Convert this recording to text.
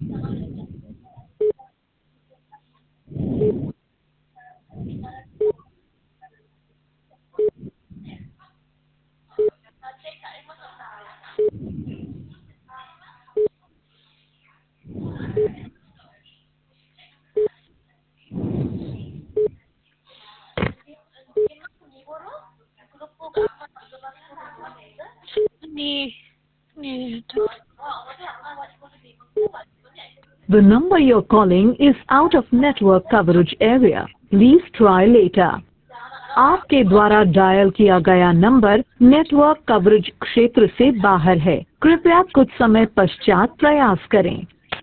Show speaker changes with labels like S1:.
S1: The number you're calling is out of network coverage area. Please try later. आपके द्वारा dial किया गया number network coverage क्षेत्र से बाहर है। कृपया कुछ समय पश्चात प्रयास करें।